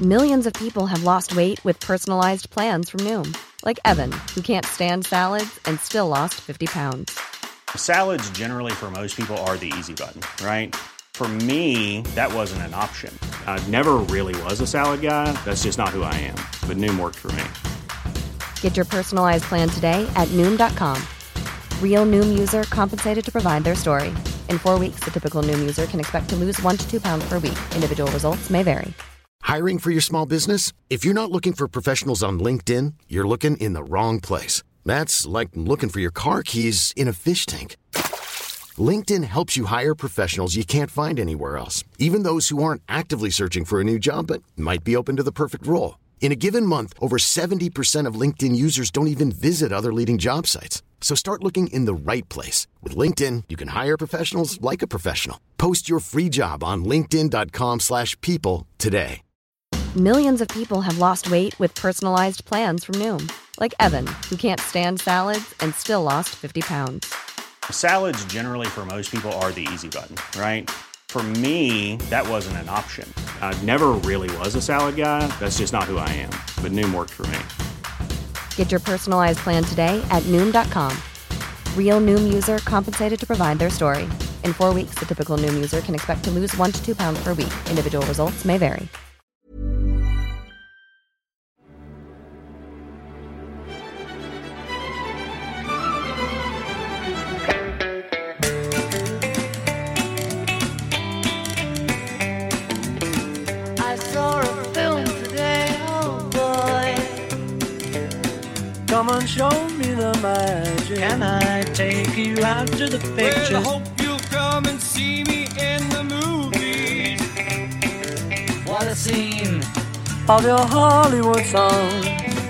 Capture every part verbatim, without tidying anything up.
Millions of people have lost weight with personalized plans from Noom. Like Evan, who can't stand salads and still lost fifty pounds. Salads generally for most people are the easy button, right? For me, that wasn't an option. I never really was a salad guy. That's just not who I am. But Noom worked for me. Get your personalized plan today at Noom dot com. Real Noom user compensated to provide their story. In four weeks, the typical Noom user can expect to lose one to two pounds per week. Individual results may vary. Hiring for your small business? If you're not looking for professionals on LinkedIn, you're looking in the wrong place. That's like looking for your car keys in a fish tank. LinkedIn helps you hire professionals you can't find anywhere else, even those who aren't actively searching for a new job but might be open to the perfect role. In a given month, over seventy percent of LinkedIn users don't even visit other leading job sites. So start looking in the right place. With LinkedIn, you can hire professionals like a professional. Post your free job on linkedin dot com slash people today. Millions of people have lost weight with personalized plans from Noom. Like Evan, who can't stand salads and still lost fifty pounds. Salads generally for most people are the easy button, right? For me, that wasn't an option. I never really was a salad guy. That's just not who I am. But Noom worked for me. Get your personalized plan today at Noom dot com. Real Noom user compensated to provide their story. In four weeks, the typical Noom user can expect to lose one to two pounds per week. Individual results may vary. Come and show me the magic. Can I take you out to the pictures? Well, I hope you'll come and see me in the movies. What a scene of your Hollywood song.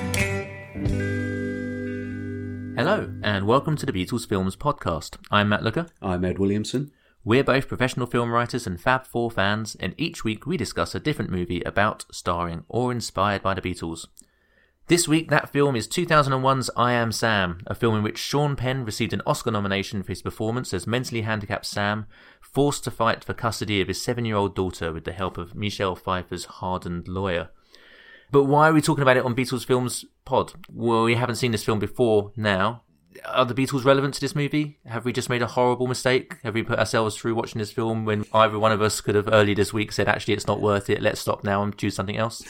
Hello, and welcome to the Beatles Films podcast. I'm Matt Looker. I'm Ed Williamson. We're both professional film writers and Fab Four fans, and each week we discuss a different movie about, starring, or inspired by the Beatles. This week, that film is two thousand one's I Am Sam, a film in which Sean Penn received an Oscar nomination for his performance as mentally handicapped Sam, forced to fight for custody of his seven-year-old daughter with the help of Michelle Pfeiffer's hardened lawyer. But why are we talking about it on Beatles Films Pod? Well, we haven't seen this film before now. Are the Beatles relevant to this movie? Have we just made a horrible mistake? Have we put ourselves through watching this film when either one of us could have earlier this week said, actually, it's not worth it, let's stop now and choose something else?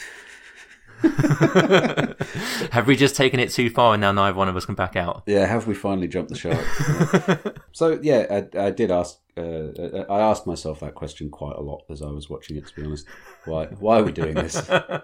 Have we just taken it too far and now neither one of us can back out? Yeah, have we finally jumped the shark? Yeah. So yeah, I, I did ask. Uh, I asked myself that question quite a lot as I was watching it. To be honest, why? Why are we doing this?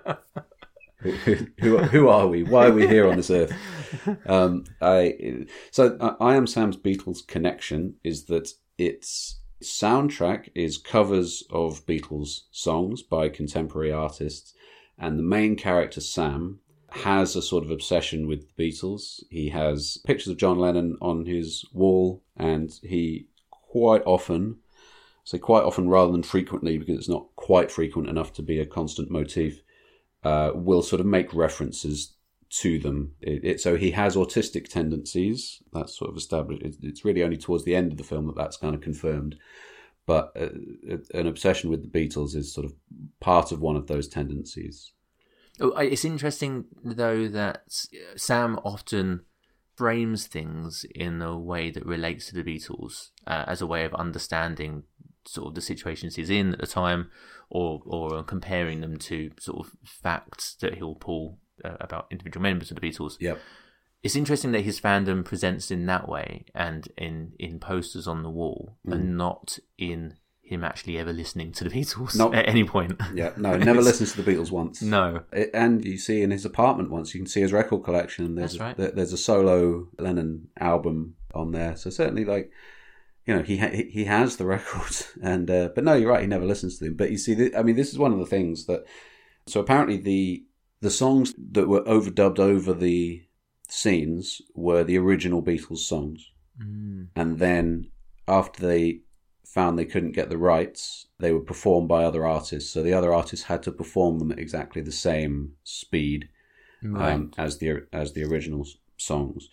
who, who, who are we? Why are we here on this earth? Um, I so I Am Sam's Beatles connection is that its soundtrack is covers of Beatles songs by contemporary artists. And the main character, Sam, has a sort of obsession with the Beatles. He has pictures of John Lennon on his wall, and he quite often, say quite often rather than frequently, because it's not quite frequent enough to be a constant motif, uh, will sort of make references to them. It, it, so he has autistic tendencies. That's sort of established. It, it's really only towards the end of the film that that's kind of confirmed. But uh, an obsession with the Beatles is sort of part of one of those tendencies. Oh, it's interesting, though, that Sam often frames things in a way that relates to the Beatles uh, as a way of understanding sort of the situations he's in at the time, or or comparing them to sort of facts that he'll pull uh, about individual members of the Beatles. Yep. It's interesting that his fandom presents in that way and in, in posters on the wall mm. and not in him actually ever listening to the Beatles nope. at any point. Yeah, no, never listens to the Beatles once. No. It, and you see in his apartment once, you can see his record collection. There's That's right. A, there's a solo Lennon album on there. So certainly, like, you know, he ha- he has the records. And uh, but no, you're right, he never listens to them. But you see, th- I mean, this is one of the things that... So apparently the the songs that were overdubbed over the scenes were the original Beatles songs. Mm. And then after they found they couldn't get the rights, they were performed by other artists. So the other artists had to perform them at exactly the same speed right. um, as the as the original songs.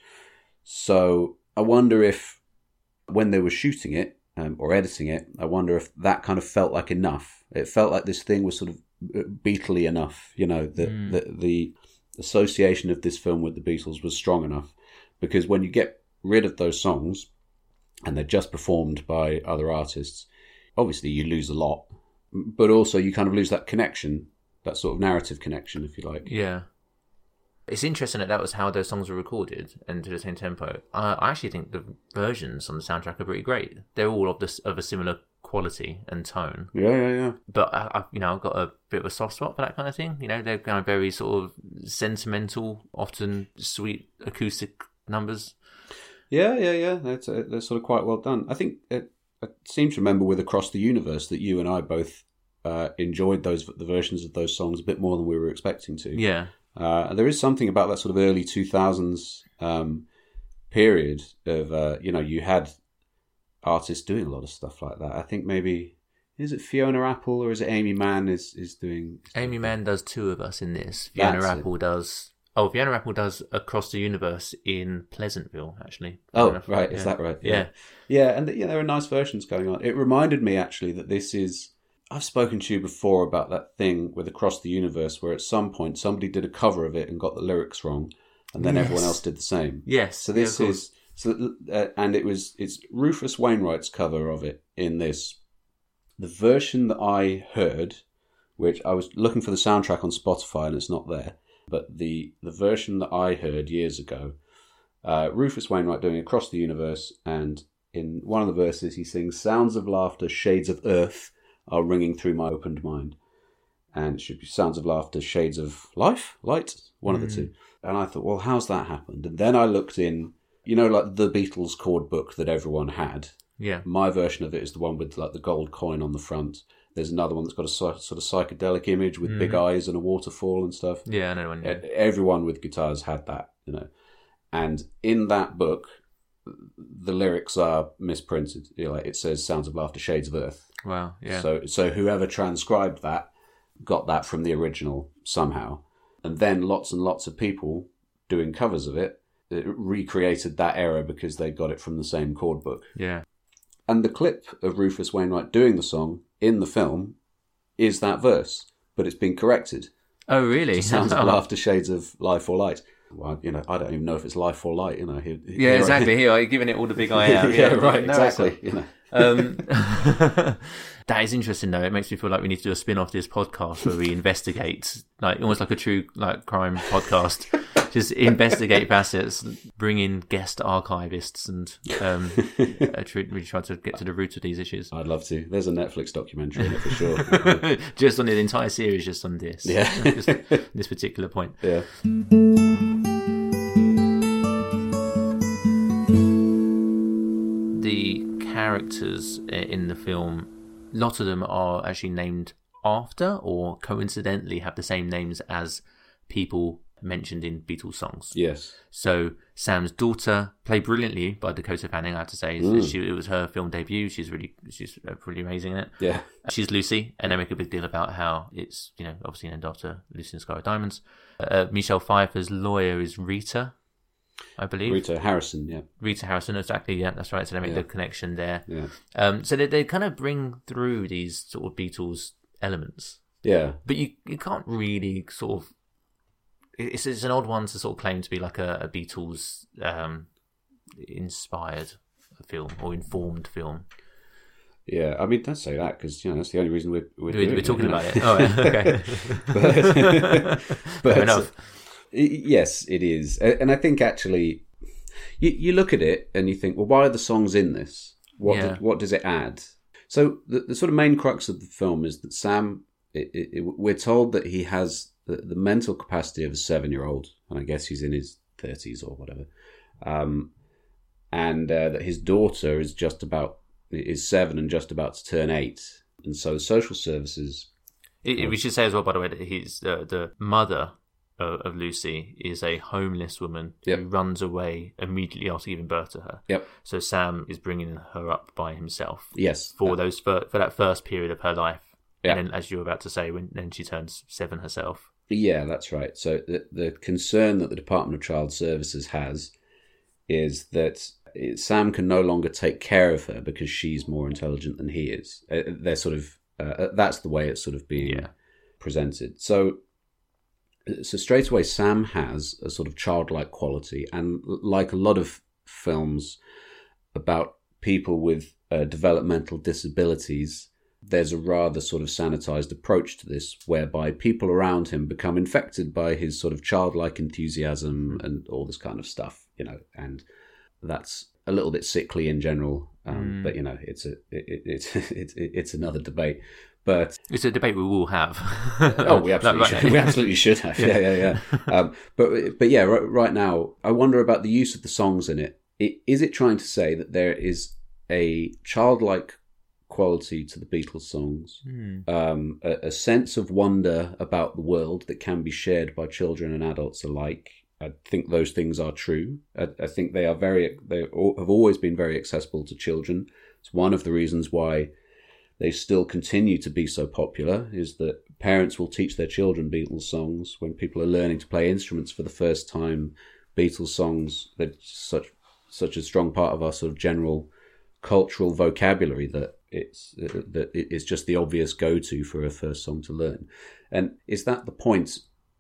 So I wonder if when they were shooting it um, or editing it, I wonder if that kind of felt like enough. It felt like this thing was sort of Beatle-y enough. You know, the, mm. the the association of this film with the Beatles was strong enough, because when you get rid of those songs and they're just performed by other artists, obviously you lose a lot, but also you kind of lose that connection, that sort of narrative connection, if you like. Yeah. It's interesting that that was how those songs were recorded and to the same tempo. Uh, I actually think the versions on the soundtrack are pretty great. They're all of this of a similar quality and tone. Yeah, yeah, yeah. But I, I, you know, I've got a bit of a soft spot for that kind of thing. You know, they're kind of very sort of sentimental, often sweet acoustic numbers. Yeah, yeah, yeah. That's uh, they're sort of quite well done. I think it, I seem to remember with Across the Universe that you and I both uh, enjoyed those the versions of those songs a bit more than we were expecting to. Yeah. Uh, there is something about that sort of early two thousands um, period of, uh, you know, you had artists doing a lot of stuff like that. I think maybe, is it Fiona Apple or is it Amy Mann is, is doing... Is Amy Mann does two of us in this. Fiona That's Apple it. does... Oh, Fiona Apple does Across the Universe in Pleasantville, actually. Oh, right. Yeah. Is that right? Yeah. Yeah, yeah and yeah, there are nice versions going on. It reminded me, actually, that this is... I've spoken to you before about that thing with Across the Universe where at some point somebody did a cover of it and got the lyrics wrong, and then yes. everyone else did the same. Yes. So this yeah, is so, uh, and it was it's Rufus Wainwright's cover of it in this. The version that I heard, which I was looking for the soundtrack on Spotify and it's not there, but the the version that I heard years ago, uh, Rufus Wainwright doing Across the Universe, and in one of the verses he sings "Sounds of laughter, shades of earth are ringing through my opened mind," and it should be "sounds of laughter, shades of life, light," one mm. of the two. And I thought, well, how's that happened? And then I looked in, you know, like the Beatles chord book that everyone had. Yeah. My version of it is the one with like the gold coin on the front. There's another one that's got a sort of psychedelic image with mm. big eyes and a waterfall and stuff. Yeah, I know one. Yeah. Everyone with guitars had that, you know. And in that book, the lyrics are misprinted. You know, like it says "sounds of laughter, shades of earth." Wow, yeah. So so whoever transcribed that got that from the original somehow. And then lots and lots of people doing covers of it, it recreated that error because they got it from the same chord book. Yeah. And the clip of Rufus Wainwright doing the song in the film is that verse, but it's been corrected. Oh, really? "Sounds of laughter, shades of life or light." Well, you know, I don't even know if it's life or light, you know. He, he, yeah, exactly. Here, you're giving it all the big eye out. yeah, yeah, right, no, exactly. You know. um, that is interesting, though. It makes me feel like we need to do a spin-off this podcast where we investigate, like almost like a true like crime podcast. Just investigate facets, bring in guest archivists, and um, really try to get to the root of these issues. I'd love to. There's a Netflix documentary in it for sure. Just on the entire series, just on this. Yeah. Just this particular point. Yeah. The characters in the film, a lot of them are actually named after or coincidentally have the same names as people mentioned in Beatles songs. Yes. So Sam's daughter, played brilliantly by Dakota Fanning, I have to say. Mm. She, it was her film debut. She's really, she's really amazing in it. Yeah. She's Lucy, and they make a big deal about how it's, you know, obviously named after Lucy in the Sky with Diamonds. Uh, Michelle Pfeiffer's lawyer is Rita, I believe. Rita Harrison, yeah. Rita Harrison, exactly, yeah, that's right. So they make yeah. the connection there. Yeah. Um, so they, they kind of bring through these sort of Beatles elements. Yeah. But you, you can't really sort of... It's, it's an odd one to sort of claim to be like a, a Beatles um, inspired film or informed film. Yeah, I mean, don't say that because you know that's the only reason we're we're, we're, doing we're talking it, about it. Oh, okay. but, but Fair enough. Yes, it is, and I think actually, you you look at it and you think, well, why are the songs in this? What Yeah. did, what does it add? So the, the sort of main crux of the film is that Sam, it, it, it, we're told that he has the, the mental capacity of a seven-year-old, and I guess he's in his thirties or whatever, um, and uh, that his daughter is just about is seven and just about to turn eight, and so social services. It, it, we should say as well, by the way, that he's uh, the mother of, of Lucy is a homeless woman Yep. who runs away immediately after giving birth to her. Yep. So Sam is bringing her up by himself. Yes. For Uh, those for, for that first period of her life. Yeah. And then, as you were about to say, when then she turns seven herself. Yeah, that's right. So the, the concern that the Department of Child Services has is that it, Sam can no longer take care of her because she's more intelligent than he is. Uh, they're sort of uh, that's the way it's sort of being Yeah. presented. So, so straight away, Sam has a sort of childlike quality, and like a lot of films about people with uh, developmental disabilities, there's a rather sort of sanitized approach to this, whereby people around him become infected by his sort of childlike enthusiasm and all this kind of stuff, you know, and that's a little bit sickly in general. Um, mm. But you know, it's a it, it, it, it, it's another debate. But it's a debate we will have. oh, we absolutely no, right. should. We absolutely should have. Yeah, yeah, yeah. yeah. um, but but yeah, right, right now, I wonder about the use of the songs in it. it. Is it trying to say that there is a childlike quality to the Beatles songs, mm. um, a, a sense of wonder about the world that can be shared by children and adults alike? I think those things are true. I, I think they are very. They have always been very accessible to children. It's one of the reasons why they still continue to be so popular, is that parents will teach their children Beatles songs. When people are learning to play instruments for the first time, Beatles songs, they're such such a strong part of our sort of general cultural vocabulary that it's uh, that it's just the obvious go-to for a first song to learn. And is that the point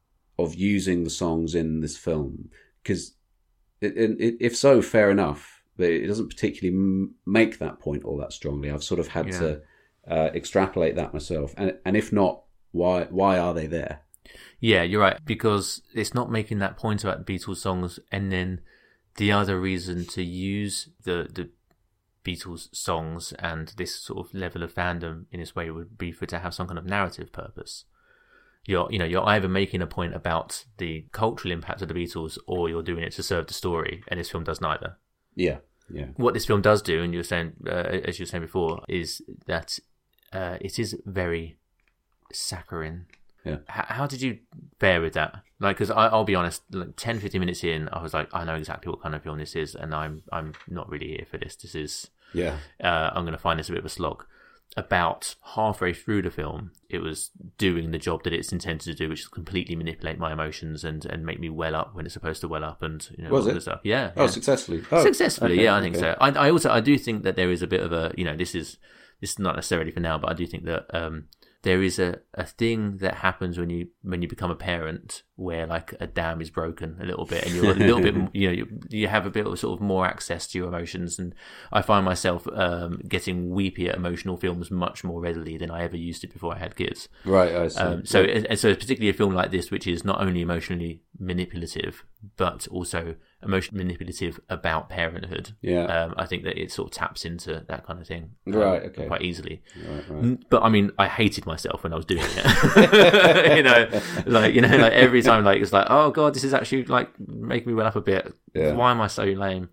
of using the songs in this film? Because it, it, if so, fair enough, but it doesn't particularly m- make that point all that strongly. I've sort of had yeah. to Uh, extrapolate that myself, and and if not, why why are they there? Yeah, you're right, because it's not making that point about the Beatles songs, and then the other reason to use the the Beatles songs and this sort of level of fandom in this way would be for it to have some kind of narrative purpose. You're you know you're either making a point about the cultural impact of the Beatles, or you're doing it to serve the story, and this film does neither. Yeah, yeah. What this film does do, and you were saying uh, as you were saying before, is that Uh, it is very saccharine. Yeah. H- how did you fare with that? Like, because I'll be honest, like ten, fifteen minutes in, I was like, I know exactly what kind of film this is, and I'm I'm not really here for this. This is, yeah. Uh, I'm going to find this a bit of a slog. About halfway through the film, it was doing the job that it's intended to do, which is completely manipulate my emotions and, and make me well up when it's supposed to well up, and you know, was all it? this stuff. Yeah. Oh, yeah. successfully. Oh, successfully, okay, yeah, I think okay. so. I, I also I do think that there is a bit of a, you know, this is. This is not necessarily for now, but I do think that um, there is a, a thing that happens when you when you become a parent, where like a dam is broken a little bit, and you're a little bit, you know, you, you have a bit of sort of more access to your emotions. And I find myself um, getting weepy at emotional films much more readily than I ever used to before I had kids. Right, I see. Um, so, yeah. and so particularly a film like this, which is not only emotionally manipulative, but also emotionally manipulative about parenthood. Yeah. Um, I think that it sort of taps into that kind of thing. Um, right, okay. Quite easily. Right, right. But I mean, I hated myself when I was doing it. you know, like, you know, like every time, like, it's like, oh God, this is actually like making me well up a bit. Yeah. Why am I so lame?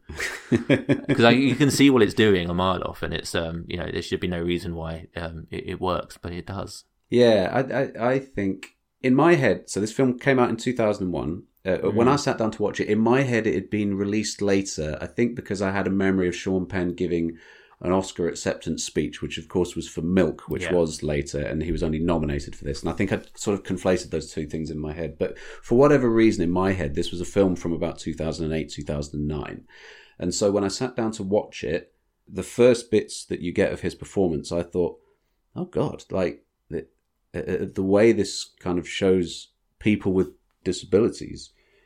Because you can see what it's doing a mile off, and it's, um, you know, there should be no reason why um, it, it works, but it does. Yeah, I, I, I think in my head, so this film came out in two thousand one. Uh, mm. When I sat down to watch it, in my head it had been released later, I think because I had a memory of Sean Penn giving an Oscar acceptance speech, which of course was for Milk, which yeah. was later, and he was only nominated for this. And I think I'd sort of conflated those two things in my head. But for whatever reason, in my head, this was a film from about two thousand eight, two thousand nine. And so when I sat down to watch it, the first bits that you get of his performance, I thought, oh God, like the, uh, the way this kind of shows people with disabilities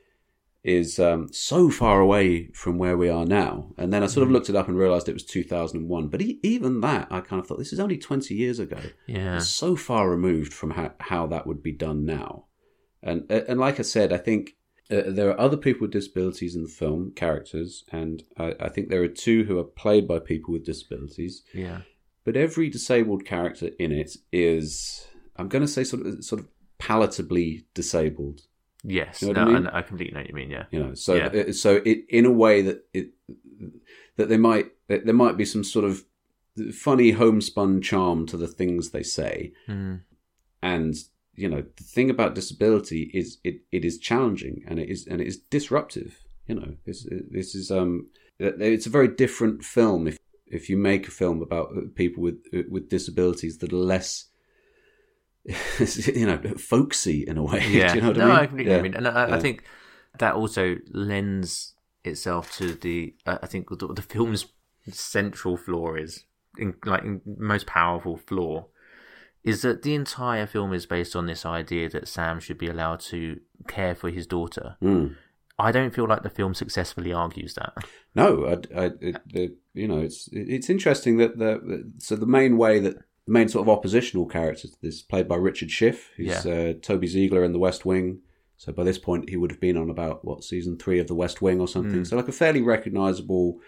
is um, so far away from where we are now. And then I sort of looked it up and realised it was two thousand one. But e- even that, I kind of thought, this is only twenty years ago. Yeah. It's so far removed from how, how that would be done now. And and like I said, I think uh, there are other people with disabilities in the film, characters, and I, I think there are two who are played by people with disabilities. Yeah. But every disabled character in it is, I'm going to say, sort of sort of palatably disabled. Yes, you know no, I, mean? I completely know what you mean. Yeah, you know, so yeah. so it in a way that it that they might there might be some sort of funny homespun charm to the things they say, mm. and you know the thing about disability is it, it is challenging and it is and it is disruptive. You know, this this is um it's a very different film if if you make a film about people with with disabilities that are less, you know, folksy in a way. Yeah, Do you know what no, I mean? I completely yeah. I mean, and I, yeah. I think that also lends itself to the. Uh, I think the, the film's central flaw is, in, like, in most powerful flaw is that the entire film is based on this idea that Sam should be allowed to care for his daughter. Mm. I don't feel like the film successfully argues that. No, I, I, it, it, you know, it's it's interesting that the so the main way that the main sort of oppositional character to this, played by Richard Schiff, who's Yeah. uh, Toby Ziegler in The West Wing. So by this point, he would have been on about what season three of The West Wing or something. Mm. So like a fairly recognisable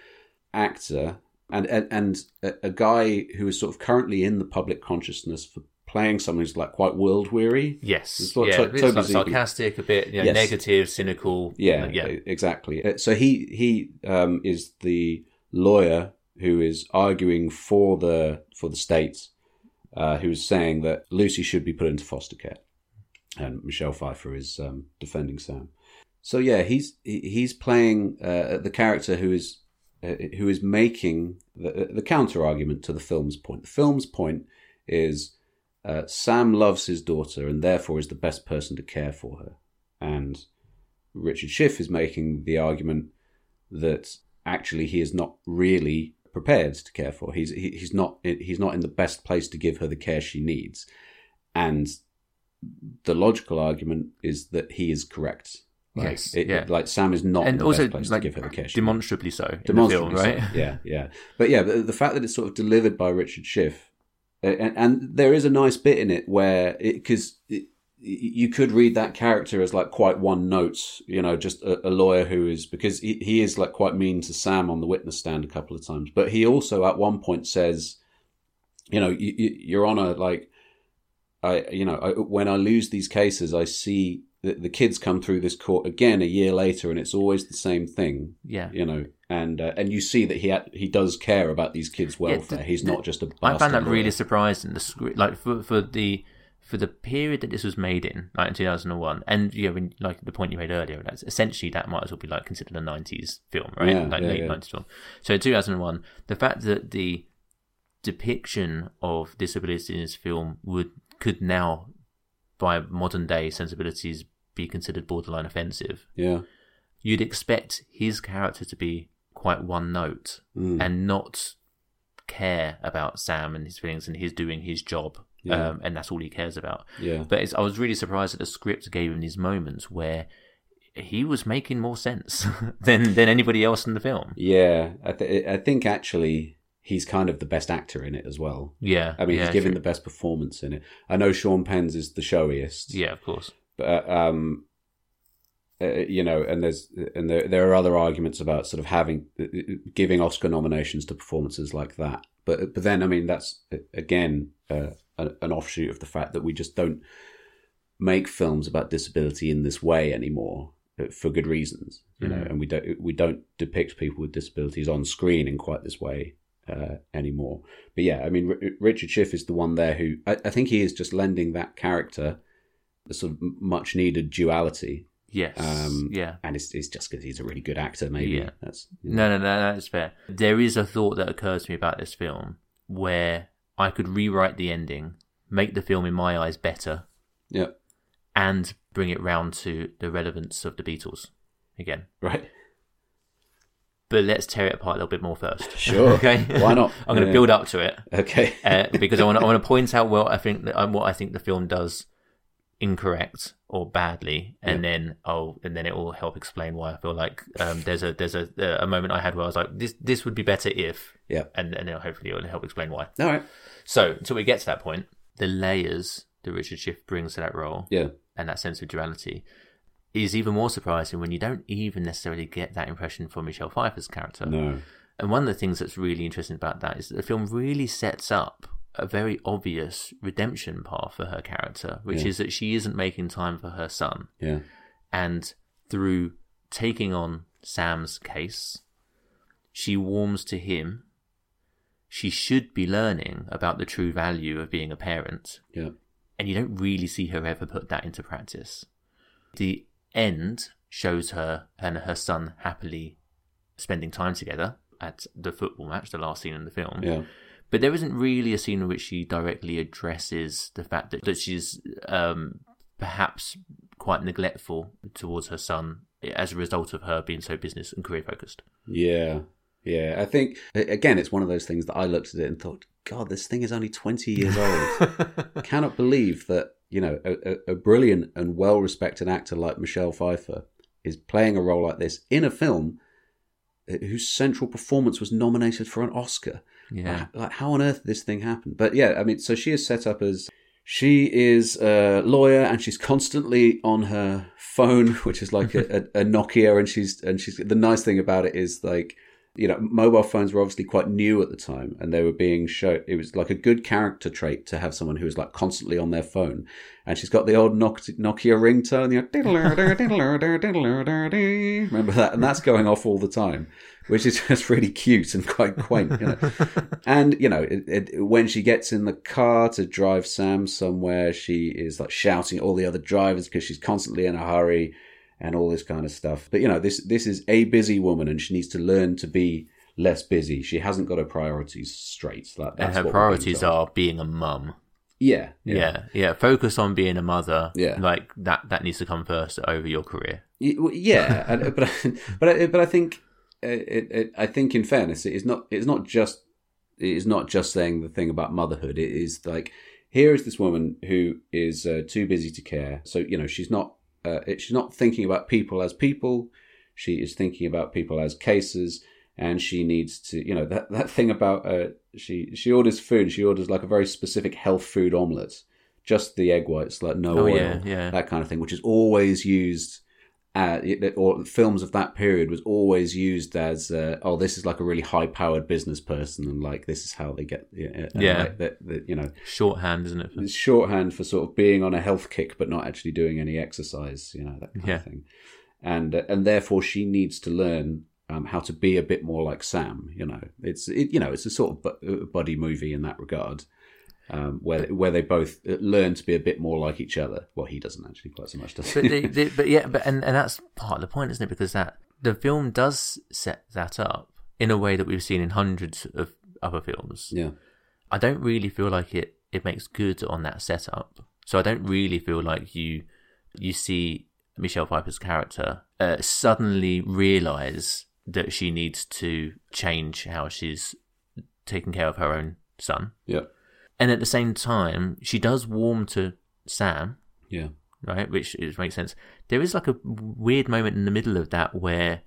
actor. And and, and a, a guy who is sort of currently in the public consciousness for playing someone who's like quite world weary. Yes, It's what yeah, To- it's Toby like Ziegler- sarcastic, a bit you know, Yes. negative, cynical. Yeah, uh, yeah, e- exactly. Uh, So he he um, is the lawyer who is arguing for the for the state, uh, who's saying that Lucy should be put into foster care, and Michelle Pfeiffer is um, defending Sam. So yeah, he's he- he's playing uh, the character who is. Uh, who is making the, the counter argument to the film's point. The film's point is uh, Sam loves his daughter and therefore is the best person to care for her. And Richard Schiff is making the argument that actually he is not really prepared to care for her. He's he, he's not he's not in the best place to give her the care she needs. And the logical argument is that he is correct. Like, Yes, it, yeah. Like Sam is not and in the also best place like to give her the care she needs. demonstrably so in Demonstrably the film, right? so. Yeah, yeah. But yeah, the, the fact that it's sort of delivered by Richard Schiff, uh, and, and there is a nice bit in it where, because you could read that character as like quite one note, you know, just a, a lawyer who is, because he, he is like quite mean to Sam on the witness stand a couple of times, but he also at one point says, you know, you, you, Your Honor, like, I, you know, I, when I lose these cases, I see the, the kids come through this court again a year later, and it's always the same thing. Yeah. You know, and uh, and you see that he ha- he does care about these kids' welfare. Yeah, the- He's the- not just a bastard I found that lawyer. really surprising. The script, like for for the for the period that this was made in, like in two thousand one, and you know, when, like the point you made earlier, that's essentially that might as well be like considered a nineties film, right? Yeah, like yeah, late yeah. nineties film. So in two thousand one, the fact that the depiction of disability in this film would could now, by modern day sensibilities, be considered borderline offensive. Yeah. You'd expect his character to be quite one note Mm. and not care about Sam and his feelings and his doing his job. Yeah. Um, and that's all he cares about. Yeah. But it's, I was really surprised that the script gave him these moments where he was making more sense than than anybody else in the film. Yeah. I, th- I think actually he's kind of the best actor in it as well. Yeah. I mean, yeah, he's given true. the best performance in it. I know Sean Penn's is the showiest. Yeah, of course. But um, uh, you know, and there's and there there are other arguments about sort of having giving Oscar nominations to performances like that. But but then I mean that's again uh, an offshoot of the fact that we just don't make films about disability in this way anymore for good reasons, you know, Mm. and we don't we don't depict people with disabilities on screen in quite this way uh, anymore. But yeah, I mean, R- Richard Schiff is the one there who I, I think he is just lending that character the sort of much needed duality. Yes. Um, yeah. And it's, it's just because he's a really good actor, maybe. Yeah. That's you know. No, no, no, that's fair. There is a thought that occurs to me about this film where I could rewrite the ending, make the film in my eyes better, Yeah. and bring it round to the relevance of the Beatles again. Right. But let's tear it apart a little bit more first. Sure. Okay. Why not? I'm going to Yeah. build up to it Okay. uh, because I want to, I want to point out what I think that um, what I think the film does incorrect or badly, and Yeah. then I'll and then it will help explain why I feel like um, there's a there's a a moment I had where I was like this this would be better if Yeah. and and then hopefully it will help explain why. All right. So until we get to that point, the layers that Richard Schiff brings to that role Yeah. and that sense of duality is even more surprising when you don't even necessarily get that impression from Michelle Pfeiffer's character. No. And one of the things that's really interesting about that is that the film really sets up a very obvious redemption path for her character, which Yeah. is that she isn't making time for her son. Yeah. And through taking on Sam's case, she warms to him. She should be learning about the true value of being a parent. Yeah. And you don't really see her ever put that into practice. The end shows her and her son happily spending time together at the football match, the last scene in the film. Yeah. But there isn't really a scene in which she directly addresses the fact that, that she's um, perhaps quite neglectful towards her son as a result of her being so business and career focused. Yeah. Yeah. I think, again, it's one of those things that I looked at it and thought, God, this thing is only twenty years old. I cannot believe that, you know, a, a brilliant and well-respected actor like Michelle Pfeiffer is playing a role like this in a film whose central performance was nominated for an Oscar. Yeah. Like, like how on earth did this thing happen? But yeah, I mean, so she is set up as... She is a lawyer and she's constantly on her phone, which is like a, a, a Nokia. And she's, and she's, the nice thing about it is like, you know, mobile phones were obviously quite new at the time and they were being shown, it was like a good character trait to have someone who was like constantly on their phone. And she's got the old Nokia ringtone, you know, remember that? And that's going off all the time, which is just really cute and quite quaint, you know. And, you know, it, it, when she gets in the car to drive Sam somewhere, she is like shouting at all the other drivers because she's constantly in a hurry and all this kind of stuff. But, you know, this this is a busy woman and she needs to learn to be less busy. She hasn't got her priorities straight. That, that's and her priorities are being a mum. Yeah, yeah. Yeah. Yeah. Focus on being a mother. Yeah. Like, that, that needs to come first over your career. Yeah. and, but, but, I, but I think... It, it, I think, in fairness, it is not. It's not just. It is not just saying the thing about motherhood. It is like, here is this woman who is uh, too busy to care. So you know, she's not. Uh, it, she's not thinking about people as people. She is thinking about people as cases, and she needs to. You know, that that thing about. Uh, she she orders food. She orders like a very specific health food omelette, just the egg whites, like no oh, oil, yeah, yeah. that kind of thing, which is always used. Uh, or films of that period was always used as uh, oh, this is like a really high-powered business person, and like this is how they get uh, yeah, like, the, the, you know, shorthand, isn't it? It's shorthand for sort of being on a health kick but not actually doing any exercise, you know, that kind yeah. of thing. And uh, and therefore she needs to learn um, how to be a bit more like Sam. You know, it's it, you know it's a sort of buddy movie in that regard. Um, where where they both learn to be a bit more like each other. Well, he doesn't actually quite so much, does he? But, they, they, but yeah, but and, and that's part of the point, isn't it? Because that the film does set that up in a way that we've seen in hundreds of other films. Yeah, I don't really feel like it, it makes good on that setup. So I don't really feel like you you see Michelle Pfeiffer's character uh, suddenly realise that she needs to change how she's taking care of her own son. Yeah. And at the same time, she does warm to Sam. Yeah. Right? Which is, makes sense. There is like a weird moment in the middle of that where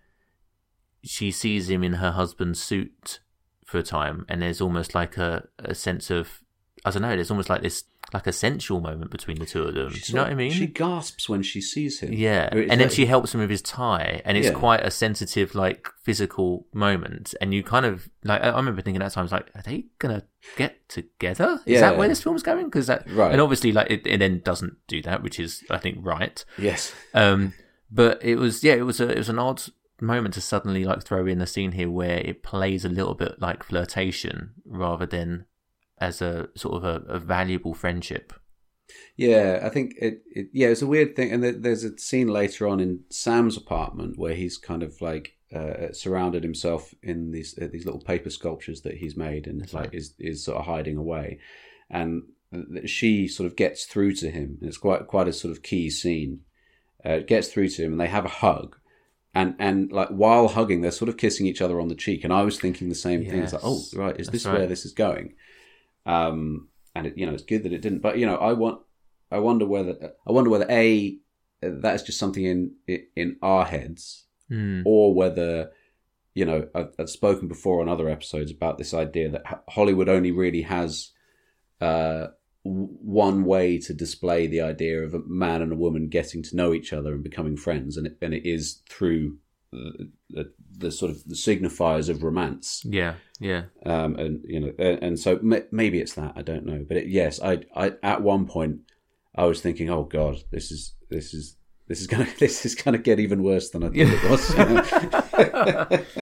she sees him in her husband's suit for a time, and there's almost like a, a sense of, I don't know, there's almost like this, like a sensual moment between the two of them. She Do you know what I mean? She gasps when she sees him. Yeah. It's And then like- she helps him with his tie, and it's Yeah. quite a sensitive, like, physical moment. And you kind of, like, I I remember thinking at times, like, are they going to get together? Is Yeah. that where this film's going? Because that, Right. and obviously, like, it, it then doesn't do that, which is, I think, right. Yes. Um, but it was, yeah, it was a, it was an odd moment to suddenly, like, throw in a scene here where it plays a little bit like flirtation rather than as a sort of a, a valuable friendship. Yeah, I think it, it. Yeah, it's a weird thing, and there's a scene later on in Sam's apartment where he's kind of like uh, surrounded himself in these uh, these little paper sculptures that he's made, and That's like right. is is sort of hiding away, and she sort of gets through to him. It's quite quite a sort of key scene. Uh, gets through to him, and they have a hug. And and like while hugging, they're sort of kissing each other on the cheek. And I was thinking the same thing. It's like, oh, Yes. right, is That's this right. where this is going? Um, and it, you know, it's good that it didn't. But you know, I want, I wonder whether, I wonder whether a that is just something in in our heads, Mm. or whether, you know, I've, I've spoken before on other episodes about this idea that Hollywood only really has uh, one way to display the idea of a man and a woman getting to know each other and becoming friends, and it, and it is through the, the, the sort of the signifiers of romance. Yeah, yeah. Um, and you know, and, and so m- maybe it's that, I don't know, but it, yes, I, I at one point I was thinking, oh God, this is this is this is gonna this is gonna get even worse than I thought it was.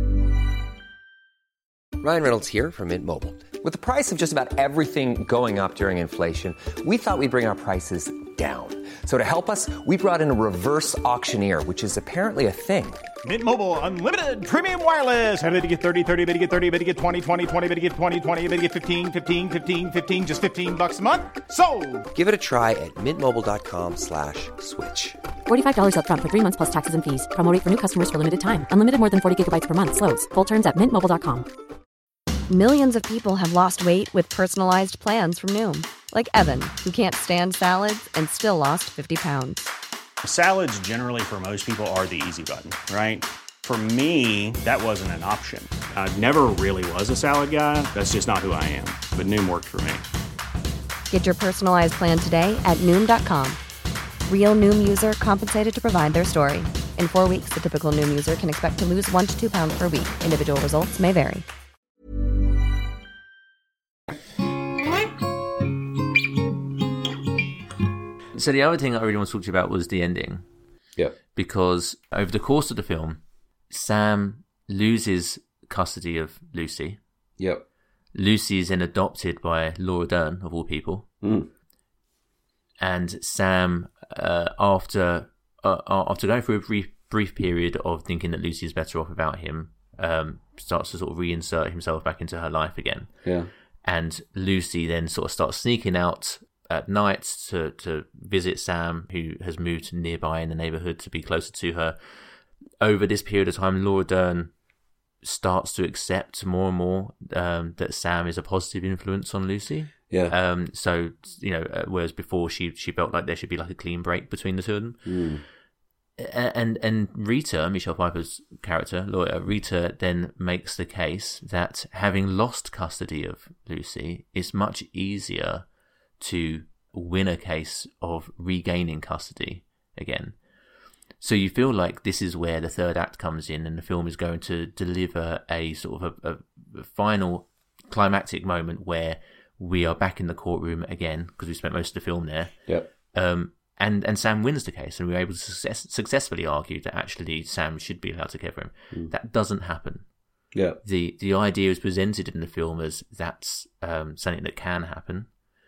Ryan Reynolds here from Mint Mobile. With the price of just about everything going up during inflation, we thought we'd bring our prices down. So to help us, we brought in a reverse auctioneer, which is apparently a thing. Mint Mobile Unlimited Premium Wireless. How to get thirty, thirty, how to get thirty, how to get twenty, twenty, twenty, how to get twenty, twenty, how to get fifteen, fifteen, fifteen, fifteen, just fifteen bucks a month? Sold! Give it a try at mintmobile.com slash switch. forty-five dollars up front for three months plus taxes and fees. Promo rate for new customers for limited time. Unlimited more than forty gigabytes per month. Slows full terms at mint mobile dot com. Millions of people have lost weight with personalized plans from Noom. Like Evan, who can't stand salads and still lost fifty pounds. Salads generally for most people are the easy button, right? For me, that wasn't an option. I never really was a salad guy. That's just not who I am. But Noom worked for me. Get your personalized plan today at Noom dot com. Real Noom user compensated to provide their story. In four weeks, the typical Noom user can expect to lose one to two pounds per week. Individual results may vary. So the other thing I really want to talk to you about was the ending. Yeah. Because over the course of the film, Sam loses custody of Lucy. Yep. Lucy is then adopted by Laura Dern, of all people. Mm. And Sam, uh, after uh, after going through a brief brief period of thinking that Lucy is better off without him, um, starts to sort of reinsert himself back into her life again. Yeah. And Lucy then sort of starts sneaking out at night to, to visit Sam, who has moved nearby in the neighbourhood to be closer to her. Over this period of time, Laura Dern starts to accept more and more um, that Sam is a positive influence on Lucy. Yeah. Um. So, you know, whereas before she she felt like there should be like a clean break between the two of them. Mm. And and Rita, Michelle Pfeiffer's character, Laura, Rita then makes the case that having lost custody of Lucy, it's much easier to win a case of regaining custody again. So you feel like this is where the third act comes in, and the film is going to deliver a sort of a, a final climactic moment where we are back in the courtroom again, because we spent most of the film there. Yep. Um, and, and Sam wins the case, and we're able to success, successfully argue that actually Sam should be allowed to care for him. Mm. That doesn't happen. Yeah. The the idea is presented in the film as that's um, something that can happen.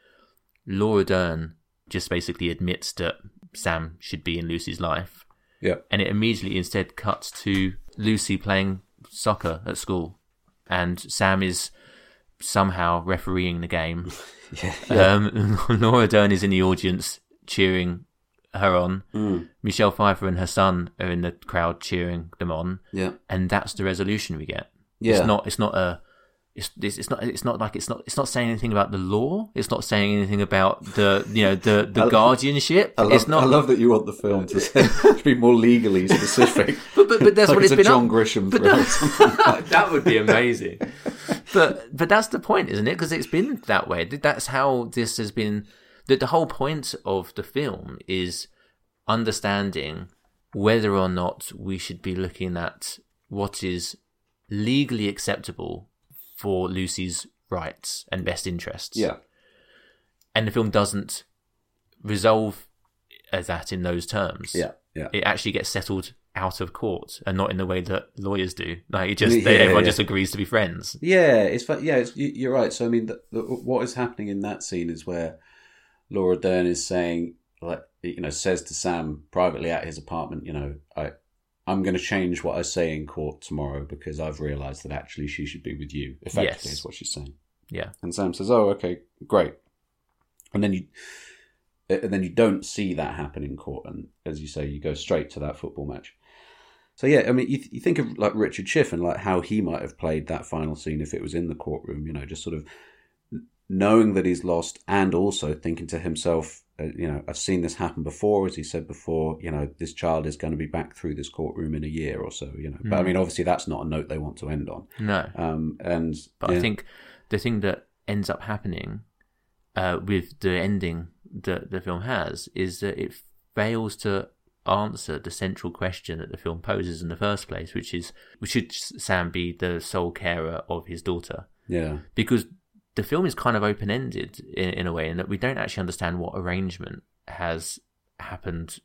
Laura Dern just basically admits that Sam should be in Lucy's life. Yeah. And it immediately instead cuts to Lucy playing soccer at school. And Sam is somehow refereeing the game. yeah, yeah. Um, Laura Dern is in the audience cheering her on. Mm. Michelle Pfeiffer and her son are in the crowd cheering them on. Yeah. And that's the resolution we get. Yeah. It's not, it's not a... It's, it's not it's not like it's not it's not saying anything about the law. It's not saying anything about the you know the, the I, guardianship. I love, it's not. I love that you want the film to, say, to be more legally specific. but, but but that's like what it's it's a been John up. Grisham But film. that, Or something like that would be amazing. but but that's the point, isn't it? Because it's been that way. That's how this has been. The, the whole point of the film is understanding whether or not we should be looking at what is legally acceptable for Lucy's rights and best interests. Yeah. And the film doesn't resolve that in those terms. Yeah, yeah. It actually gets settled out of court and not in the way that lawyers do. Like, it just Yeah, they, everyone yeah. just agrees to be friends. Yeah, it's fu- yeah, it's, you- you're right. So I mean, the, the, what is happening in that scene is where Laura Dern is saying, like, you know, says to Sam privately at his apartment, you know, I, I'm going to change what I say in court tomorrow because I've realised that actually she should be with you. Effectively, Yes. is what she's saying. Yeah. And Sam says, "Oh, okay, great." And then you, and then you don't see that happen in court, and as you say, you go straight to that football match. So yeah, I mean, you, you think of like Richard Schiff and like how he might have played that final scene if it was in the courtroom. You know, just sort of knowing that he's lost, and also thinking to himself, uh, you know, I've seen this happen before, as he said before. You know, this child is going to be back through this courtroom in a year or so. You know, mm. but I mean, obviously, that's not a note they want to end on. No. Um, and but yeah. I think the thing that ends up happening uh, with the ending that the film has is that it fails to answer the central question that the film poses in the first place, which is, should Sam be the sole carer of his daughter? Yeah. Because the film is kind of open-ended in, in a way, in that we don't actually understand what arrangement has happened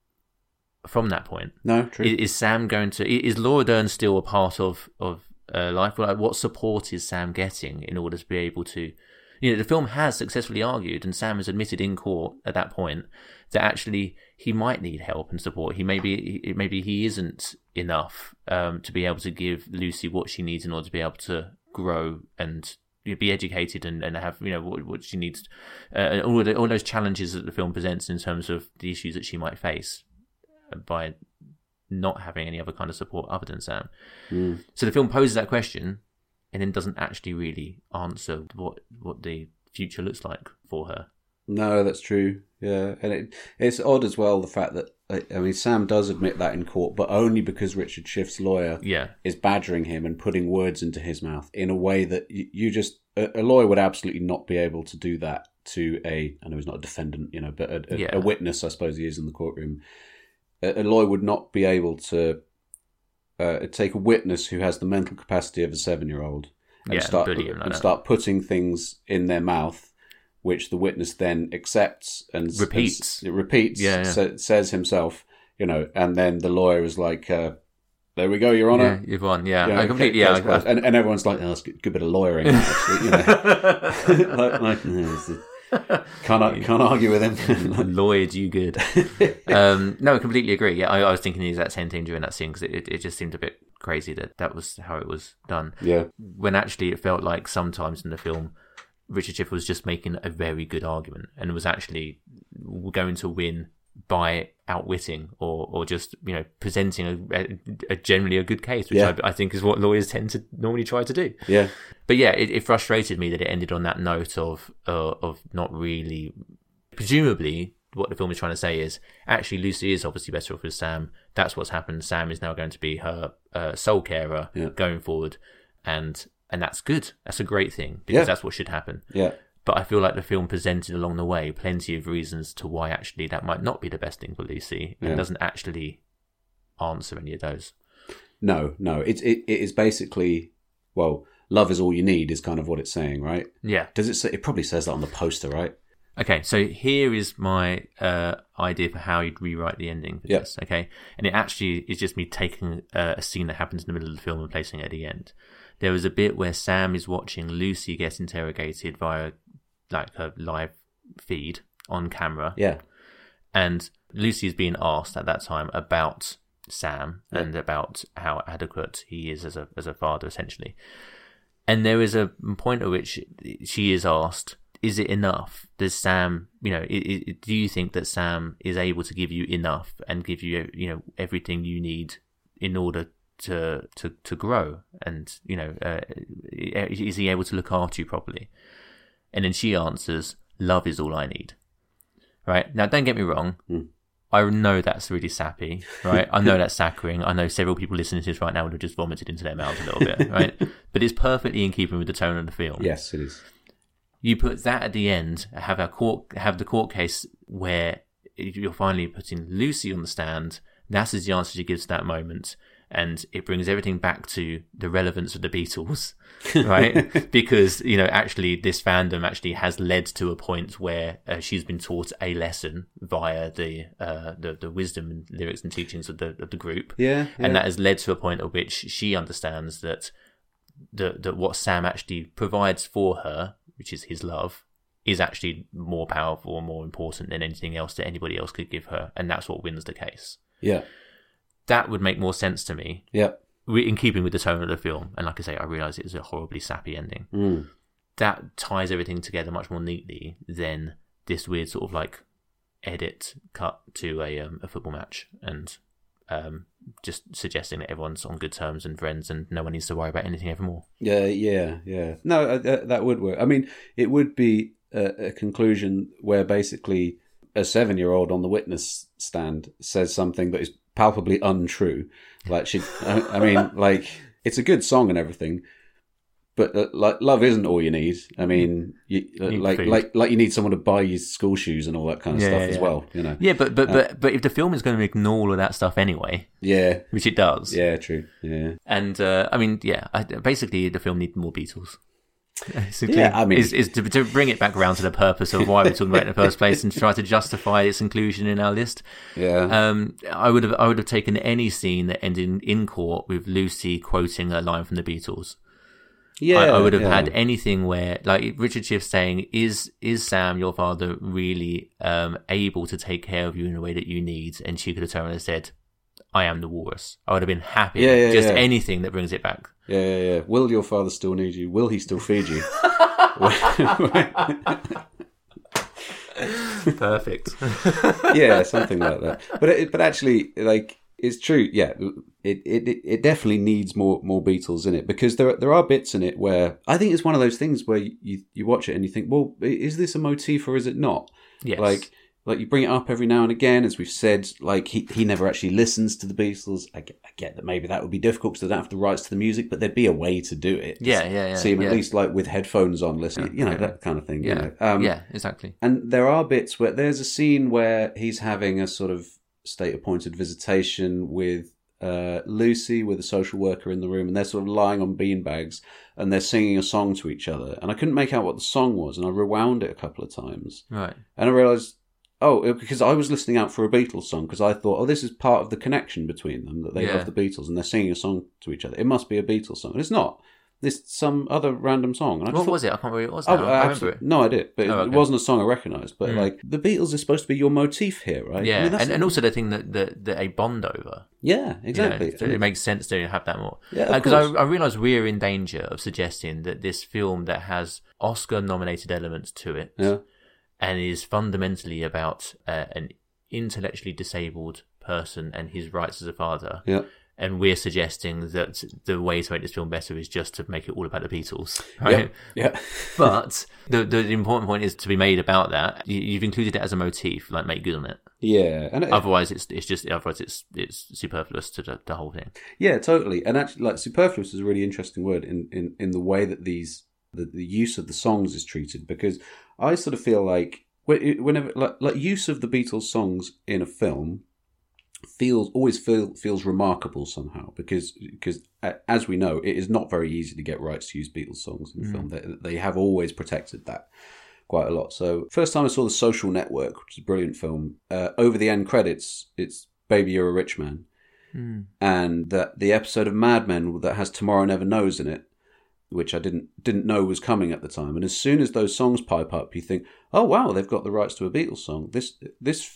from that point. No, true. Is, is Sam going to... Is Laura Dern still a part of, of uh, life? Like, what support is Sam getting in order to be able to... You know, the film has successfully argued, and Sam has admitted in court at that point, that actually he might need help and support. He maybe maybe he isn't enough um, to be able to give Lucy what she needs in order to be able to grow and be educated and, and have, you know, what, what she needs. Uh, all of the, all those challenges that the film presents in terms of the issues that she might face by not having any other kind of support other than Sam. Mm. So the film poses that question, and then doesn't actually really answer what what the future looks like for her. No, that's true. Yeah, and it, it's odd as well, the fact that, I mean, Sam does admit that in court, but only because Richard Schiff's lawyer yeah. is badgering him and putting words into his mouth in a way that you, you just, a, a lawyer would absolutely not be able to do that to a, I know he's not a defendant, you know, but a, a, yeah. a witness, I suppose he is in the courtroom. A, a lawyer would not be able to uh, take a witness who has the mental capacity of a seven-year-old and, yeah, start, like and start putting things in their mouth which the witness then accepts and repeats. And, it repeats, yeah, yeah. Sa- says himself, you know, and then the lawyer is like, uh, "There we go, Your Honour. Yeah, you've won." Yeah, you know, I completely. Yeah, I, I, and, and everyone's like, "Oh, that's a good, good bit of lawyering." Actually, you know, like, like no, a, can't can't argue with him. Lloyd, you good? um, no, I completely agree. Yeah, I, I was thinking the exact same thing during that scene because it, it just seemed a bit crazy that that was how it was done. Yeah, when actually it felt like sometimes in the film, Richard Schiff was just making a very good argument and was actually going to win by outwitting or, or just, you know, presenting a, a, a generally a good case, which yeah. I, I think is what lawyers tend to normally try to do. Yeah. But yeah, it, it frustrated me that it ended on that note of uh, of not really... Presumably, what the film is trying to say is, actually, Lucy is obviously better off with Sam. That's what's happened. Sam is now going to be her uh, sole carer yeah. going forward. And... And that's good. That's a great thing because yeah. that's what should happen. Yeah. But I feel like the film presented along the way plenty of reasons to why actually that might not be the best thing for Lucy, and yeah. doesn't actually answer any of those. No, no. It, it it is basically, well, love is all you need is kind of what it's saying, right? Yeah. Does it say? It probably says that on the poster, right? Okay, so here is my uh, idea for how you'd rewrite the ending for yep. this. Okay, and it actually is just me taking uh, a scene that happens in the middle of the film and placing it at the end. There was a bit where Sam is watching Lucy get interrogated via like a live feed on camera. Yeah. And Lucy is being asked at that time about Sam yeah. and about how adequate he is as a as a father, essentially. And there is a point at which she is asked, is it enough? Does Sam, you know, it, it, do you think that Sam is able to give you enough and give you, you know, everything you need in order to to to grow, and you know, uh, is he able to look after you properly? And then she answers, "Love is all I need." Right now, don't get me wrong. Mm. I know that's really sappy, right? I know that's saccharine. I know several people listening to this right now would have just vomited into their mouths a little bit, right? But it's perfectly in keeping with the tone of the film. Yes, it is. You put that at the end, have a court, have the court case where you're finally putting Lucy on the stand. That is the answer she gives to that moment. And it brings everything back to the relevance of the Beatles, right? Because, you know, actually this fandom actually has led to a point where uh, she's been taught a lesson via the, uh, the the wisdom and lyrics and teachings of the of the group. Yeah, yeah. And that has led to a point at which she understands that, the, that what Sam actually provides for her, which is his love, is actually more powerful and more important than anything else that anybody else could give her. And that's what wins the case. Yeah. That would make more sense to me. Yeah. In keeping with the tone of the film. And like I say, I realise it is a horribly sappy ending. Mm. That ties everything together much more neatly than this weird sort of like edit cut to a um, a football match and um, just suggesting that everyone's on good terms and friends and no one needs to worry about anything evermore. Yeah, yeah, yeah. No, uh, that would work. I mean, it would be a, a conclusion where basically a seven-year-old on the witness stand says something that is palpably untrue. Like she, I, I mean, like it's a good song and everything, but uh, like love isn't all you need. I mean, you, uh, you like food. like like you need someone to buy you school shoes and all that kind of yeah, stuff yeah, as yeah. well. You know. Yeah, but but uh, but but if the film is going to ignore all of that stuff anyway, yeah, which it does, yeah, true, yeah, and uh, I mean, yeah, I, basically the film needed more Beatles. Basically, yeah, I mean, is, is to, to bring it back around to the purpose of why we're talking about it in the first place and to try to justify its inclusion in our list. Yeah, um, I would have I would have taken any scene that ended in, in court with Lucy quoting a line from the Beatles. Yeah, I, I would have yeah. had anything where, like Richard Schiff saying, "Is is Sam, your father, really um, able to take care of you in a way that you need?" And she could have turned around and said, "I am the walrus." I would have been happy. Yeah, yeah, just yeah. anything that brings it back. Yeah, yeah, yeah. Will your father still need you? Will he still feed you? Perfect. Yeah, something like that. But it, but actually, like it's true. Yeah, it, it it definitely needs more more Beatles in it, because there there are bits in it where I think it's one of those things where you you watch it and you think, well, is this a motif or is it not? Yes. Like like you bring it up every now and again, as we've said. Like he he never actually listens to the Beatles. I get, I get that maybe that would be difficult because they don't have the rights to the music, but there'd be a way to do it. Yeah, yeah, yeah. See him yeah. at least like with headphones on, listening. You know, yeah. that kind of thing. Yeah, You know? um, yeah, exactly. And there are bits where there's a scene where he's having a sort of state-appointed visitation with uh, Lucy, with a social worker in the room, and they're sort of lying on beanbags and they're singing a song to each other. And I couldn't make out what the song was, and I rewound it a couple of times. Right. And I realised, oh, because I was listening out for a Beatles song, because I thought, oh, this is part of the connection between them, that they Yeah. love the Beatles and they're singing a song to each other. It must be a Beatles song. And it's not. It's some other random song. And I What just thought, was it? I can't remember what it was Oh, now. I remember absolutely. it. No idea, but Oh, it okay. wasn't a song I recognised. But Mm. like the Beatles is supposed to be your motif here, right? Yeah, I mean, that's- and, and also the thing that, that, that a bond over. yeah, exactly. You know, so it makes sense to have that more. Yeah, of Because course. I, I realise we're in danger of suggesting that this film that has Oscar-nominated elements to it Yeah. and is fundamentally about uh, an intellectually disabled person and his rights as a father. Yeah. And we're suggesting that the way to make this film better is just to make it all about the Beatles, right? Yeah. yeah. But the the important point is to be made about that. You, you've included it as a motif, like make good on it. Yeah, and it, Otherwise, it's it's just otherwise it's it's superfluous to the, the whole thing. yeah, totally. And actually, like superfluous is a really interesting word in, in, in the way that these the, the use of the songs is treated, because I sort of feel like whenever like, like use of the Beatles songs in a film feels always feel, feels remarkable somehow, because because as we know, it is not very easy to get rights to use Beatles songs in Mm. film. They, they have always protected that quite a lot. So first time I saw The Social Network, which is a brilliant film, uh, over the end credits, it's Baby You're a Rich Man. Mm. And that the episode of Mad Men that has Tomorrow Never Knows in it, which I didn't didn't know was coming at the time. And as soon as those songs pipe up, you think, oh wow, they've got the rights to a Beatles song. This this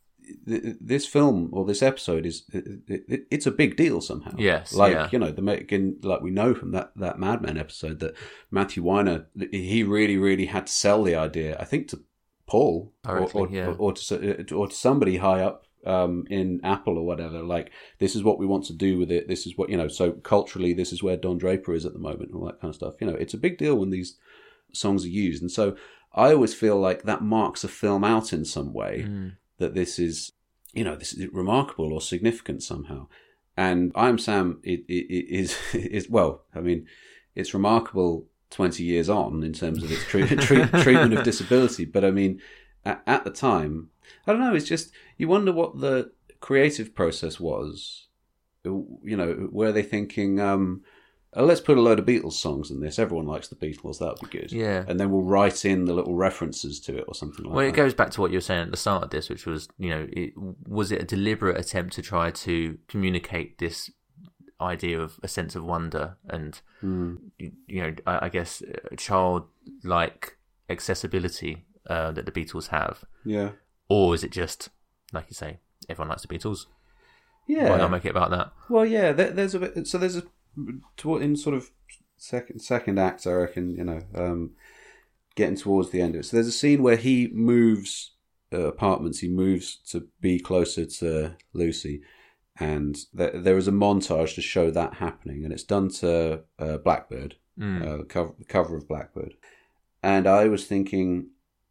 this film or this episode is it, it, it's a big deal somehow. Yes, like yeah. you know the again, like we know from that that Mad Men episode that Matthew Weiner, he really really had to sell the idea, I think, to Paul or Directly, or, yeah. or, or to or to somebody high up um, in Apple or whatever. Like, this is what we want to do with it. This is what, you know. So culturally, this is where Don Draper is at the moment, and all that kind of stuff. You know, it's a big deal when these songs are used, and so I always feel like that marks a film out in some way. Mm. That this is, you know, this is remarkable or significant somehow. And I Am Sam it, it, it is is well, I mean, it's remarkable twenty years on in terms of its treat, treat, treatment of disability. But I mean, at, at the time, I don't know. It's just you wonder what the creative process was. You know, were they thinking, um, oh, let's put a load of Beatles songs in this. Everyone likes the Beatles. That would be good. Yeah. And then we'll write in the little references to it or something like Well, that. it goes back to what you were saying at the start of this, which was, you know, it, was it a deliberate attempt to try to communicate this idea of a sense of wonder and, mm. you, you know, I, I guess childlike accessibility uh, that the Beatles have? Yeah. Or is it just, like you say, everyone likes the Beatles? Yeah. Why not make it about that? Well, yeah. There, there's a bit. So there's a in sort of second second act, I reckon. You know, um, getting towards the end of it. So there's a scene where he moves uh, apartments. He moves to be closer to Lucy, and there, there is a montage to show that happening, and it's done to uh, Blackbird, Mm. uh, the cover, the cover of Blackbird. And I was thinking,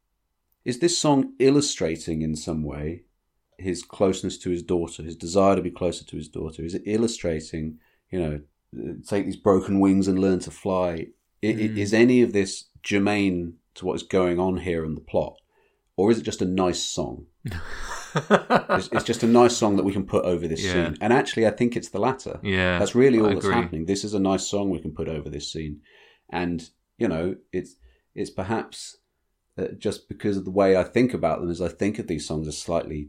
is this song illustrating in some way his closeness to his daughter, his desire to be closer to his daughter? Is it illustrating, you know, take these broken wings and learn to fly? I, Mm. Is any of this germane to what is going on here in the plot? Or is it just a nice song? it's, it's just a nice song that we can put over this Yeah. scene. And actually, I think it's the latter. Yeah, That's really all I that's agree. happening. This is a nice song we can put over this scene. And, you know, it's it's perhaps uh, just because of the way I think about them, as I think of these songs as slightly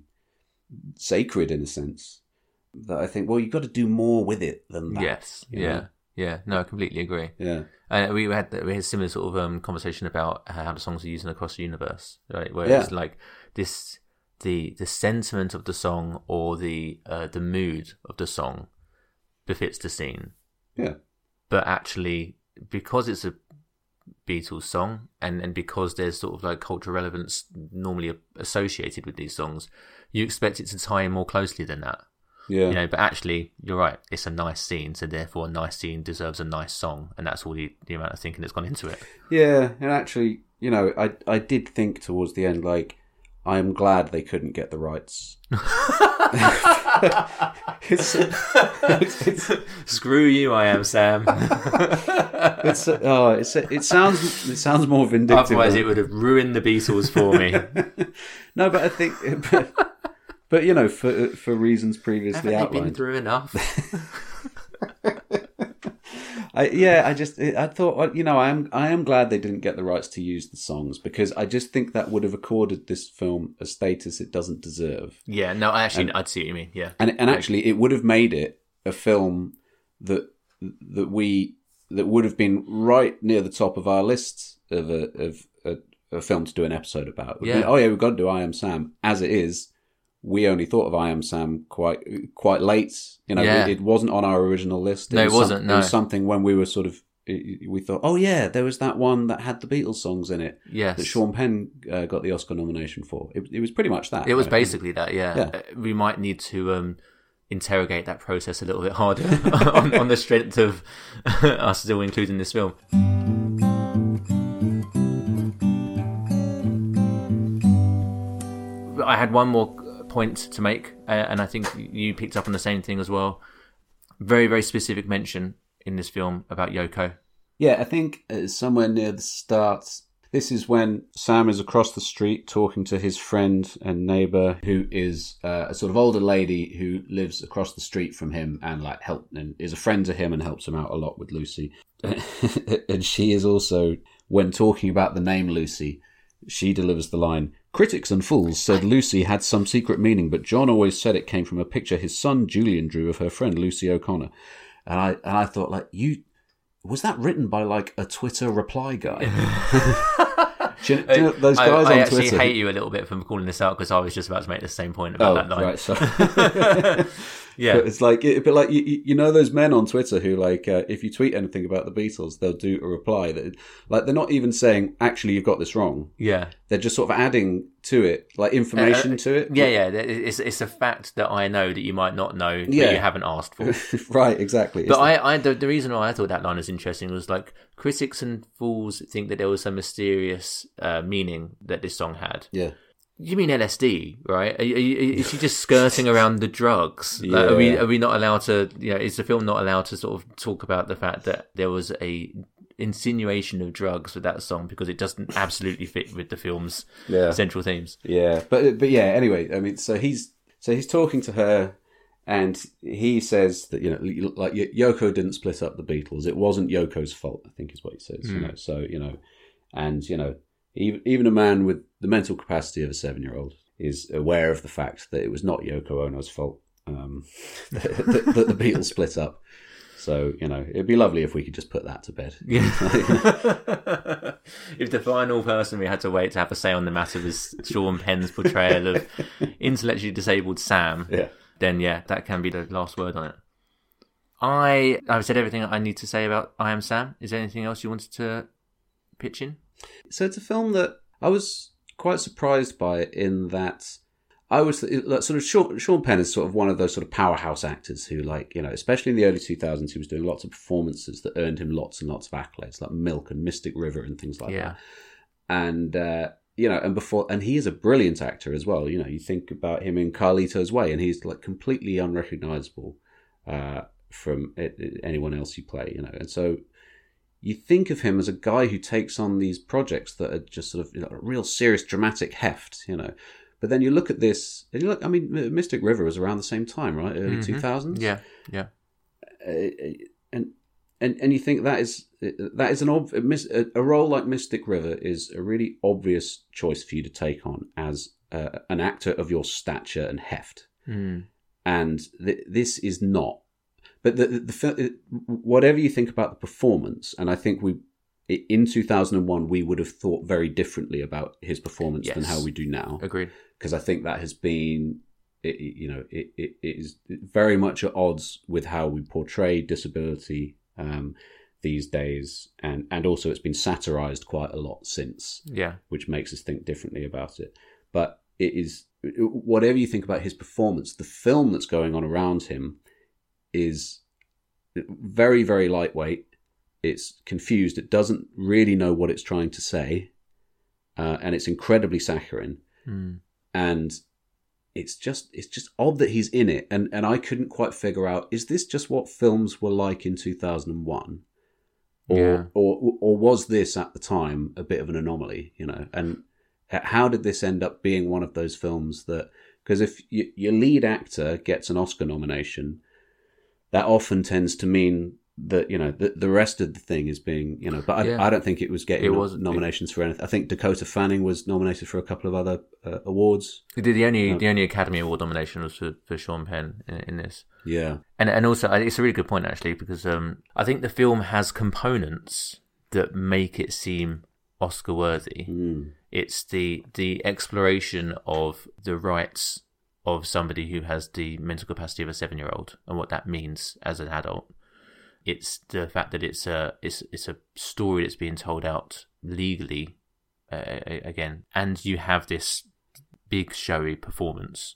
sacred in a sense, that I think, well, you've got to do more with it than that. Yes, you yeah, know? yeah. No, I completely agree. Yeah. Uh, we had we had a similar sort of um, conversation about how the songs are used across the universe, right? Where Yeah. it's like this, the the sentiment of the song or the uh, the mood of the song befits the scene. Yeah. But actually, because it's a Beatles song, and, and because there's sort of like cultural relevance normally associated with these songs, you expect it to tie in more closely than that. Yeah. You know, but actually, you're right. It's a nice scene, so therefore, a nice scene deserves a nice song, and that's all the, the amount of thinking that's gone into it. Yeah, and actually, you know, I I did think towards the end, like, I'm glad they couldn't get the rights. it's, it's, it's, Screw you, I Am Sam. it's oh, it's it sounds it sounds more vindictive. Otherwise, than... it would have ruined the Beatles for me. No, but I think, but, but you know, for for reasons previously Haven't outlined, been through enough. I, yeah, I just I thought, you know, I am I am glad they didn't get the rights to use the songs, because I just think that would have accorded this film a status it doesn't deserve. Yeah, no, I actually and, I'd see what you mean. Yeah, and and actually, it would have made it a film that that we that would have been right near the top of our list of a of a, a film to do an episode about. Yeah. Been, oh yeah, we've got to do I Am Sam. As it is, we only thought of I Am Sam quite quite late. You know, yeah. it, it wasn't on our original list. It no, was it wasn't. Some, no, it was something when we were sort of. We thought, oh yeah, there was that one that had the Beatles songs in it. Yes. That Sean Penn uh, got the Oscar nomination for. It, it was pretty much that. It was right? basically that. Yeah. Yeah. Uh, we might need to um, interrogate that process a little bit harder on, on the strength of us still including this film. I had one more point to make, uh, and I think you picked up on the same thing as well. Very, very specific mention in this film about Yoko. Yeah, I think uh, somewhere near the start, this is when Sam is across the street talking to his friend and neighbour, who is uh, a sort of older lady who lives across the street from him and like help and is a friend to him and helps him out a lot with Lucy. And she is also, when talking about the name Lucy, she delivers the line, "Critics and fools said Lucy had some secret meaning, but John always said it came from a picture his son Julian drew of her friend Lucy O'Connor." And I and I thought, like, you was that written by like a Twitter reply guy? do you, do you know those guys I, on I actually Twitter? hate you a little bit for calling this out, because I was just about to make the same point about oh, that line. Right, sorry. Yeah, but it's like, it, but like you, you know those men on Twitter who like uh, if you tweet anything about the Beatles, they'll do a reply that like they're not even saying actually you've got this wrong. Yeah, they're just sort of adding to it, like information uh, to it. Yeah, yeah, it's it's a fact that I know that you might not know, but yeah. you haven't asked for. Right, exactly. But I, I the, the reason why I thought that line was interesting was like, critics and fools think that there was some mysterious uh, meaning that this song had. Yeah. You mean L S D, right? Are, are, is she just skirting around the drugs? Yeah. Like, are we are we not allowed to? You know, is the film not allowed to sort of talk about the fact that there was a insinuation of drugs with that song, because it doesn't absolutely fit with the film's yeah. central themes? Yeah, but but yeah. Anyway, I mean, so he's so he's talking to her, and he says that, you know, like Yoko didn't split up the Beatles. It wasn't Yoko's fault, I think is what he says. Mm. You know, so you know, and you know. Even even a man with the mental capacity of a seven-year-old is aware of the fact that it was not Yoko Ono's fault um, that, that, that the Beatles split up. So, you know, it'd be lovely if we could just put that to bed. Yeah. If the final person we had to wait to have a say on the matter was Sean Penn's portrayal of intellectually disabled Sam, yeah. then yeah, that can be the last word on it. I, I've said everything I need to say about I Am Sam. Is there anything else you wanted to pitch in? So it's a film that I was quite surprised by, in that I was like, sort of Sean, Sean Penn is sort of one of those sort of powerhouse actors who, like, you know, especially in the early two thousands, he was doing lots of performances that earned him lots and lots of accolades, like Milk and Mystic River and things like yeah. that. And uh, you know, and before, and he is a brilliant actor as well. You know, you think about him in Carlito's Way, and he's like completely unrecognizable uh, from it, it, anyone else you play. You know, and so. You think of him as a guy who takes on these projects that are just sort of, you know, a real serious dramatic heft, you know. But then you look at this, and you look, I mean, Mystic River was around the same time, right? Early mm-hmm. two thousands? Yeah, yeah. Uh, and, and and you think that is that is an ob- a, a role like Mystic River is a really obvious choice for you to take on as uh, an actor of your stature and heft. Mm. And th- this is not. But the, the, the whatever you think about the performance, and I think we in two thousand one we would have thought very differently about his performance yes. than how we do now. Agreed. Because I think that has been, it, you know, it, it, it is very much at odds with how we portray disability um, these days, and and also it's been satirized quite a lot since. Yeah, which makes us think differently about it. But it is, whatever you think about his performance, the film that's going on around him is very, very lightweight. It's confused. It doesn't really know what it's trying to say. Uh, and it's incredibly saccharine. Mm. And it's just it's just odd that he's in it. And, and I couldn't quite figure out, is this just what films were like in two thousand one? Or, yeah. or or was this at the time a bit of an anomaly, you know? And how did this end up being one of those films that... Because if you, your lead actor gets an Oscar nomination, that often tends to mean that, you know, the, the rest of the thing is being, you know... But I, yeah. I don't think it was getting it was, nominations it, for anything. I think Dakota Fanning was nominated for a couple of other uh, awards. The, the only um, the only Academy Award nomination was for, for Sean Penn in, in this. Yeah. And and also, it's a really good point, actually, because um, I think the film has components that make it seem Oscar-worthy. Mm. It's the the exploration of the rights of somebody who has the mental capacity of a seven-year-old and what that means as an adult. It's the fact that it's a it's it's a story that's being told out legally, uh, again, and you have this big showy performance.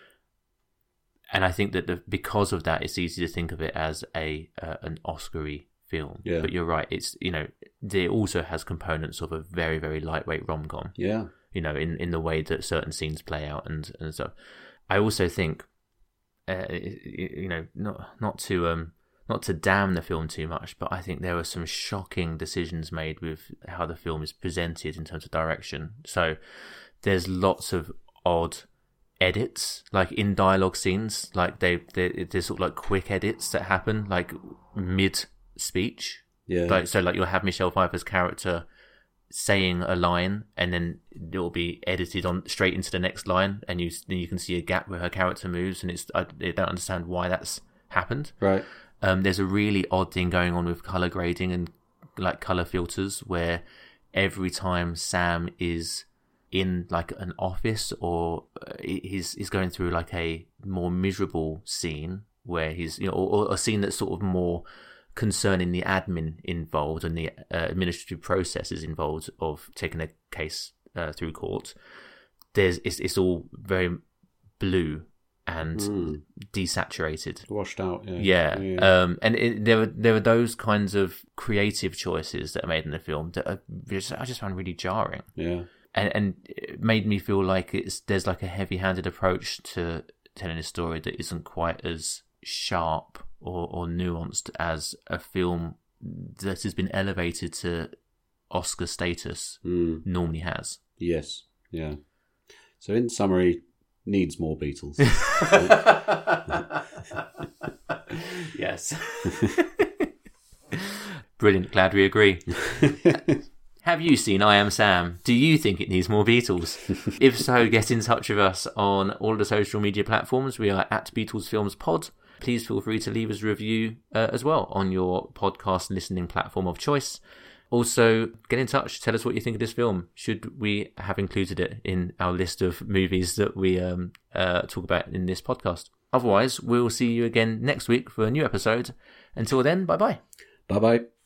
And I think that the, because of that, it's easy to think of it as a uh, an Oscar-y film. Yeah. But you're right; it's, you know, it also has components of a very, very lightweight rom-com. Yeah, you know, in, in the way that certain scenes play out, and and so I also think, uh, you know, not not to um not to damn the film too much, but I think there were some shocking decisions made with how the film is presented in terms of direction. So there's lots of odd edits, like in dialogue scenes, like they, they there's sort of like quick edits that happen like mid speech. Yeah. Like, so like you'll have Michelle Pfeiffer's character saying a line, and then it will be edited on straight into the next line, and you then you can see a gap where her character moves, and it's I, I don't understand why that's happened. Right. Um, there's a really odd thing going on with color grading and like color filters, where every time Sam is in like an office or he's he's going through like a more miserable scene where he's, you know, or, or a scene that's sort of more concerning the admin involved and the uh, administrative processes involved of taking a case uh, through court. There's it's it's all very blue and mm. desaturated, washed out. Yeah, yeah. yeah. Um, and it, there were there were those kinds of creative choices that are made in the film that are just, I just found really jarring. Yeah. And and it made me feel like it's there's like a heavy-handed approach to telling a story that isn't quite as sharp or, or nuanced as a film that has been elevated to Oscar status mm. normally has. Yes, yeah. So in summary, needs more Beatles. Yes. Brilliant, glad we agree. Have you seen I Am Sam? Do you think it needs more Beatles? If so, get in touch with us on all the social media platforms. We are at Beatles Films Pod. Please feel free to leave us a review uh, as well on your podcast listening platform of choice. Also, get in touch. Tell us what you think of this film. Should we have included it in our list of movies that we um, uh, talk about in this podcast? Otherwise, we'll see you again next week for a new episode. Until then, bye-bye. Bye-bye.